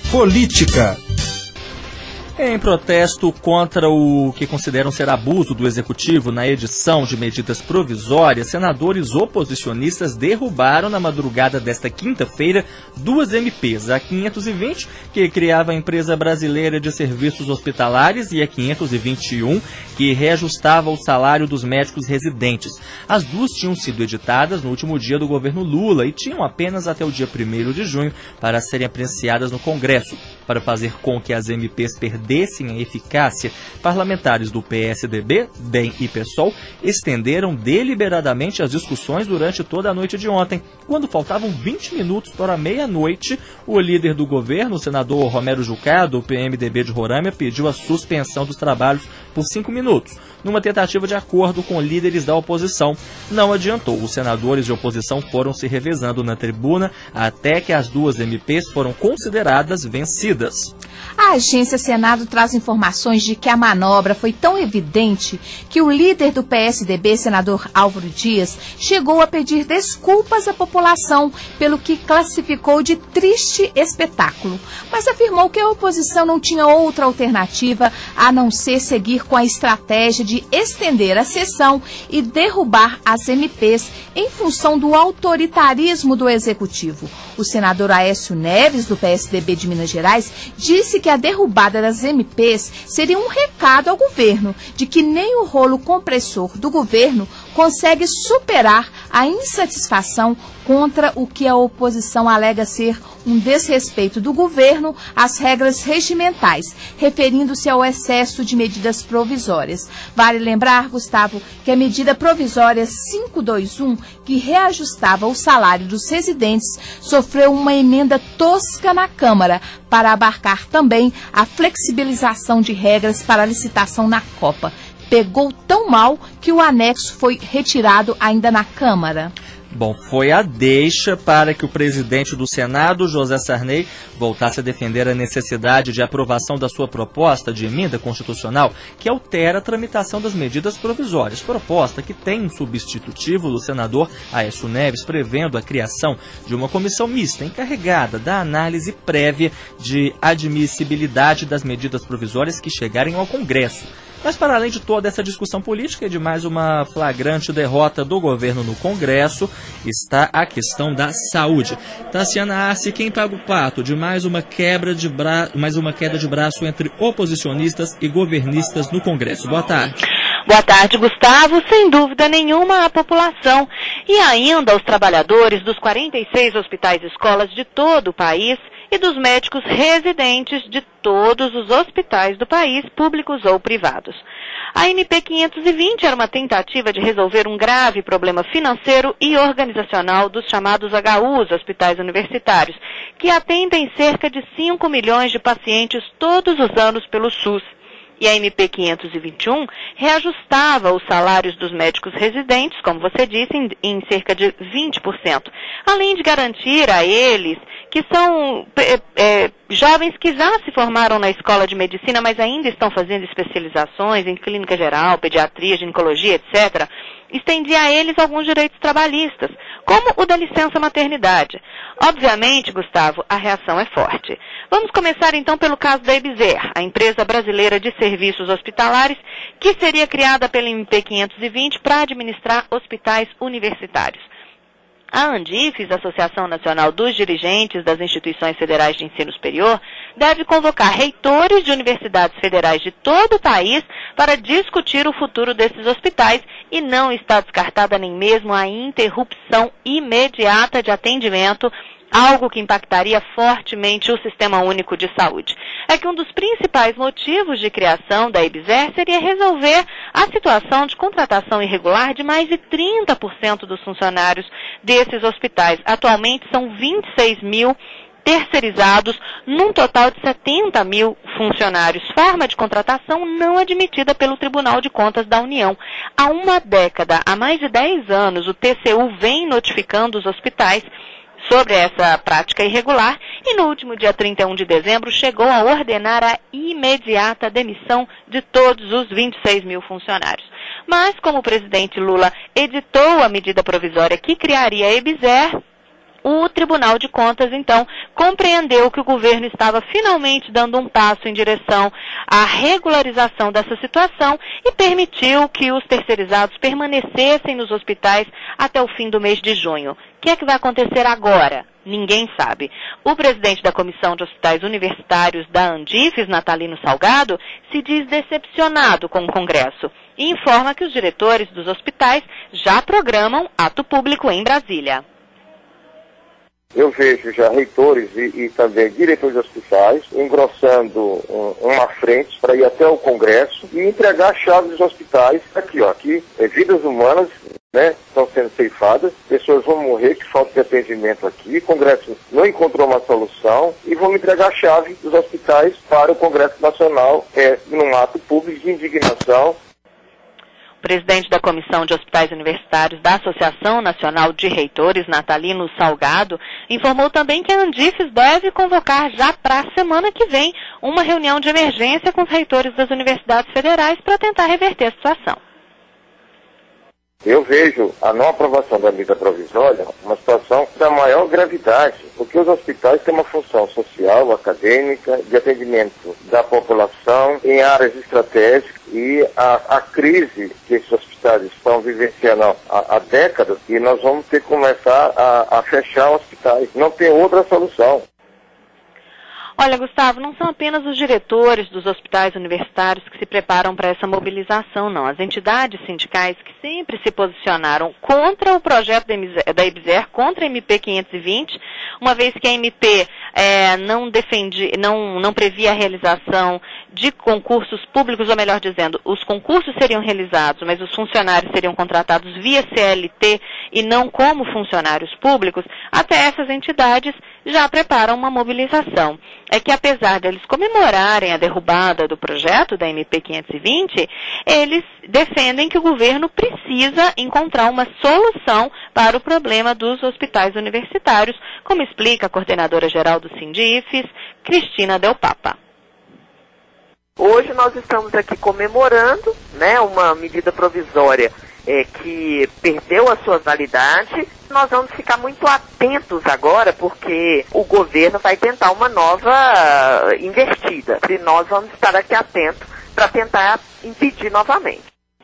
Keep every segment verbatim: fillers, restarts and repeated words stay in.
Política. Em protesto contra o que consideram ser abuso do Executivo na edição de medidas provisórias, senadores oposicionistas derrubaram na madrugada desta quinta-feira duas M Ps, a quinhentos e vinte, que criava a Empresa Brasileira de Serviços Hospitalares, e a quinhentos e vinte e um, que reajustava o salário dos médicos residentes. As duas tinham sido editadas no último dia do governo Lula e tinham apenas até o dia primeiro de junho para serem apreciadas no Congresso. Para fazer com que as M Ps perdessem a eficácia, parlamentares do P S D B, D E M e PSOL estenderam deliberadamente as discussões durante toda a noite de ontem. Quando faltavam vinte minutos para a meia-noite, o líder do governo, o senador Romero Jucá, do P M D B de Roraima, pediu a suspensão dos trabalhos por cinco minutos, numa tentativa de acordo com líderes da oposição. Não adiantou. Os senadores de oposição foram se revezando na tribuna até que as duas M Ps foram consideradas vencidas. A agência Senado traz informações de que a manobra foi tão evidente que o líder do P S D B, senador Álvaro Dias, chegou a pedir desculpas à população pelo que classificou de triste espetáculo, mas afirmou que a oposição não tinha outra alternativa a não ser seguir com a estratégia de estender a sessão e derrubar as M Ps em função do autoritarismo do Executivo. O senador Aécio Neves, do P S D B de Minas Gerais, disse que a derrubada das M Ps seria um recado ao governo de que nem o rolo compressor do governo consegue superar a insatisfação contra o que a oposição alega ser um desrespeito do governo às regras regimentais, referindo-se ao excesso de medidas provisórias. Vale lembrar, Gustavo, que a medida provisória quinhentos e vinte e um, que reajustava o salário dos residentes, sofreu uma emenda tosca na Câmara para abarcar também a flexibilização de regras para a licitação na Copa. Pegou tão mal que o anexo foi retirado ainda na Câmara. Bom, foi a deixa para que o presidente do Senado, José Sarney, voltasse a defender a necessidade de aprovação da sua proposta de emenda constitucional que altera a tramitação das medidas provisórias. Proposta que tem um substitutivo do senador Aécio Neves, prevendo a criação de uma comissão mista encarregada da análise prévia de admissibilidade das medidas provisórias que chegarem ao Congresso. Mas, para além de toda essa discussão política e de mais uma flagrante derrota do governo no Congresso, está a questão da saúde. Tassiana Arce, quem paga o pato de mais uma, quebra de bra... mais uma queda de braço entre oposicionistas e governistas no Congresso? Boa tarde. Boa tarde, Gustavo. Sem dúvida nenhuma, a população e ainda os trabalhadores dos quarenta e seis hospitais e escolas de todo o país e dos médicos residentes de todos os hospitais do país, públicos ou privados. A M P quinhentos e vinte era uma tentativa de resolver um grave problema financeiro e organizacional dos chamados H Us, hospitais universitários, que atendem cerca de cinco milhões de pacientes todos os anos pelo SUS. E a M P quinhentos e vinte e um reajustava os salários dos médicos residentes, como você disse, em, em cerca de vinte por cento, além de garantir a eles, que são é, é, jovens que já se formaram na escola de medicina, mas ainda estão fazendo especializações em clínica geral, pediatria, ginecologia, etcétera, estendia a eles alguns direitos trabalhistas, como o da licença maternidade. Obviamente, Gustavo, a reação é forte. Vamos começar então pelo caso da EBSER, a Empresa Brasileira de Serviços Hospitalares, que seria criada pela M P quinhentos e vinte para administrar hospitais universitários. A ANDIFES, Associação Nacional dos Dirigentes das Instituições Federais de Ensino Superior, deve convocar reitores de universidades federais de todo o país para discutir o futuro desses hospitais e não está descartada nem mesmo a interrupção imediata de atendimento, algo que impactaria fortemente o Sistema Único de Saúde. É que um dos principais motivos de criação da EBSER seria resolver a situação de contratação irregular de mais de trinta por cento dos funcionários desses hospitais. Atualmente são vinte e seis mil terceirizados, num total de setenta mil funcionários. Forma de contratação não admitida pelo Tribunal de Contas da União. Há uma década, há mais de dez anos, o T C U vem notificando os hospitais sobre essa prática irregular e no último dia trinta e um de dezembro chegou a ordenar a imediata demissão de todos os vinte e seis mil funcionários. Mas como o presidente Lula editou a medida provisória que criaria a EBSER, O Tribunal de Contas, então, compreendeu que o governo estava finalmente dando um passo em direção à regularização dessa situação e permitiu que os terceirizados permanecessem nos hospitais até o fim do mês de junho. O que é que vai acontecer agora? Ninguém sabe. O presidente da Comissão de Hospitais Universitários da Andifes, Natalino Salgado, se diz decepcionado com o Congresso e informa que os diretores dos hospitais já programam ato público em Brasília. Eu vejo já reitores e, e também diretores de hospitais engrossando um, uma frente para ir até o Congresso e entregar a chave dos hospitais. Aqui, ó, aqui, é, vidas humanas, né, estão sendo ceifadas, pessoas vão morrer que falta de atendimento aqui, o Congresso não encontrou uma solução e vão entregar a chave dos hospitais para o Congresso Nacional, é, num ato público de indignação. O presidente da Comissão de Hospitais Universitários da Associação Nacional de Reitores, Natalino Salgado, informou também que a Andifes deve convocar já para a semana que vem uma reunião de emergência com os reitores das universidades federais para tentar reverter a situação. Eu vejo a não aprovação da medida provisória uma situação da maior gravidade, porque os hospitais têm uma função social, acadêmica, de atendimento da população em áreas estratégicas e a, a crise que esses hospitais estão vivenciando há, há décadas e nós vamos ter que começar a, a fechar hospitais. Não tem outra solução. Olha, Gustavo, não são apenas os diretores dos hospitais universitários que se preparam para essa mobilização, não. As entidades sindicais que sempre se posicionaram contra o projeto da I B Z E R, contra a M P quinhentos e vinte, uma vez que a M P é, não, defendi, não, não previa a realização de concursos públicos, ou melhor dizendo, os concursos seriam realizados, mas os funcionários seriam contratados via C L T e não como funcionários públicos, até essas entidades já preparam uma mobilização. É que apesar deles comemorarem a derrubada do projeto da M P quinhentos e vinte, eles defendem que o governo precisa encontrar uma solução para o problema dos hospitais universitários, como explica a coordenadora geral do Sindifes, Cristina Del Papa. Hoje nós estamos aqui comemorando, né, uma medida provisória é, que perdeu a sua validade. Nós vamos ficar muito atentos agora, porque o governo vai tentar uma nova investida. E nós vamos estar aqui atentos para tentar impedir novamente.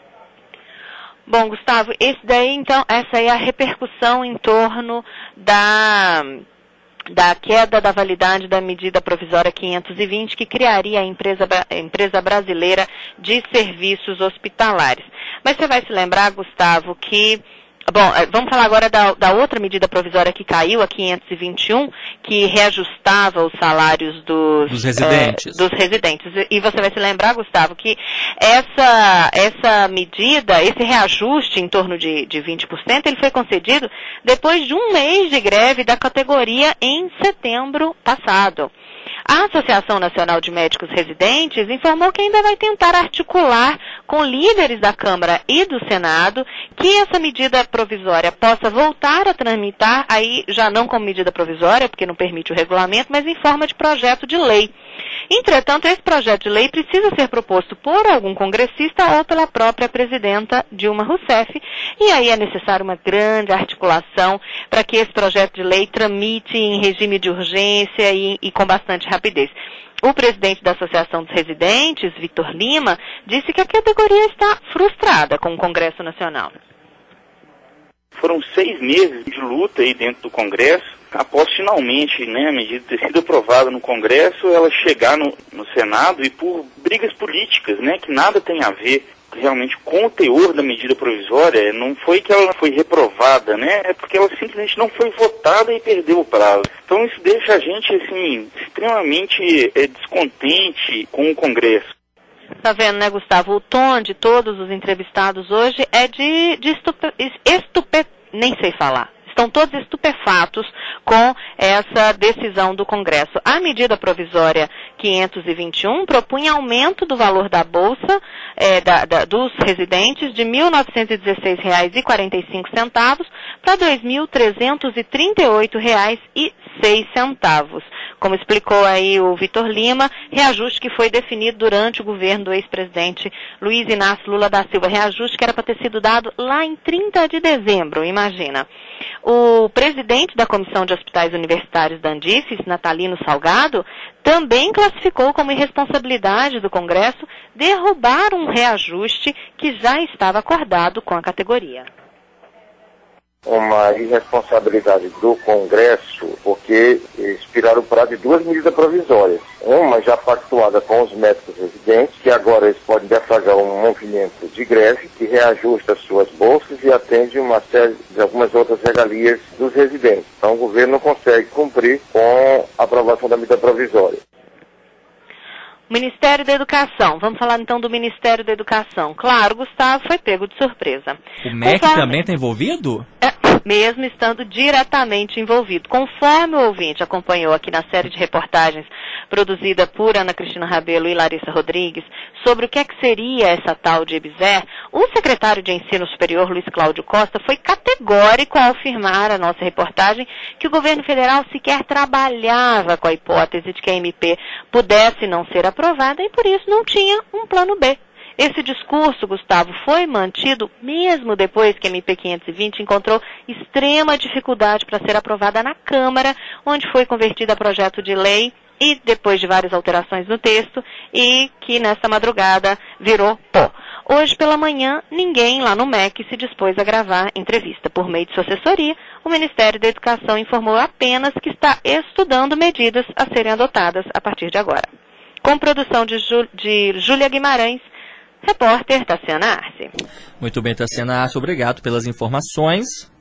Bom, Gustavo, esse daí, então, essa aí é a repercussão em torno da... da queda da validade da medida provisória quinhentos e vinte, que criaria a empresa, a empresa brasileira de serviços hospitalares. Mas você vai se lembrar, Gustavo, que... Bom, vamos falar agora da, da outra medida provisória que caiu, a quinhentos e vinte e um, que reajustava os salários dos, dos residentes. É, dos residentes. E você vai se lembrar, Gustavo, que essa, essa medida, esse reajuste em torno de, de vinte por cento, ele foi concedido depois de um mês de greve da categoria em setembro passado. A Associação Nacional de Médicos Residentes informou que ainda vai tentar articular com líderes da Câmara e do Senado que essa medida provisória possa voltar a tramitar, aí já não como medida provisória, porque não permite o regulamento, mas em forma de projeto de lei. Entretanto, esse projeto de lei precisa ser proposto por algum congressista ou pela própria presidenta Dilma Rousseff, e aí é necessário uma grande articulação para que esse projeto de lei tramite em regime de urgência e, e com bastante rapidez. O presidente da Associação dos Residentes, Vitor Lima, disse que a categoria está frustrada com o Congresso Nacional. Foram seis meses de luta aí dentro do Congresso, após finalmente, né, a medida ter sido aprovada no Congresso, ela chegar no, no Senado e por brigas políticas, né, que nada tem a ver realmente com o teor da medida provisória. Não foi que ela foi reprovada, né, é porque ela simplesmente não foi votada e perdeu o prazo. Então isso deixa a gente, assim, extremamente é, descontente com o Congresso. Tá vendo, né, Gustavo? O tom de todos os entrevistados hoje é de, de estupe, estupe, nem sei falar. Estão todos estupefatos com essa decisão do Congresso. A medida provisória quinhentos e vinte e um propunha aumento do valor da bolsa é, da, da, dos residentes de mil novecentos e dezesseis reais e quarenta e cinco centavos para dois mil trezentos e trinta e oito reais e seis centavos. Como explicou aí o Vitor Lima, reajuste que foi definido durante o governo do ex-presidente Luiz Inácio Lula da Silva. Reajuste que era para ter sido dado lá em trinta de dezembro, imagina. O presidente da Comissão de Hospitais Universitários da Andifes, Natalino Salgado, também classificou como irresponsabilidade do Congresso derrubar um reajuste que já estava acordado com a categoria. Uma irresponsabilidade do Congresso, porque expiraram o prazo de duas medidas provisórias. Uma já pactuada com os médicos residentes, que agora eles podem deflagrar um movimento de greve, que reajusta suas bolsas e atende uma série de algumas outras regalias dos residentes. Então o governo não consegue cumprir com a aprovação da medida provisória. Ministério da Educação. Vamos falar então do Ministério da Educação. Claro, Gustavo foi pego de surpresa. O M E C Conforme... também está envolvido? É, mesmo estando diretamente envolvido. Conforme o ouvinte acompanhou aqui na série de reportagens produzida por Ana Cristina Rabelo e Larissa Rodrigues sobre o que é que seria essa tal de EBSER, o secretário de Ensino Superior, Luiz Cláudio Costa, foi categórico ao afirmar a nossa reportagem que o governo federal sequer trabalhava com a hipótese de que a M P pudesse não ser aprovada e por isso não tinha um plano B. Esse discurso, Gustavo, foi mantido mesmo depois que a M P quinhentos e vinte encontrou extrema dificuldade para ser aprovada na Câmara, onde foi convertida a projeto de lei e depois de várias alterações no texto, e que nesta madrugada virou pó. Hoje pela manhã, ninguém lá no M E C se dispôs a gravar entrevista. Por meio de sua assessoria, o Ministério da Educação informou apenas que está estudando medidas a serem adotadas a partir de agora. Com produção de, Ju, de Júlia Guimarães, repórter Tassiana Arce. Muito bem, Tassiana Arce, obrigado pelas informações.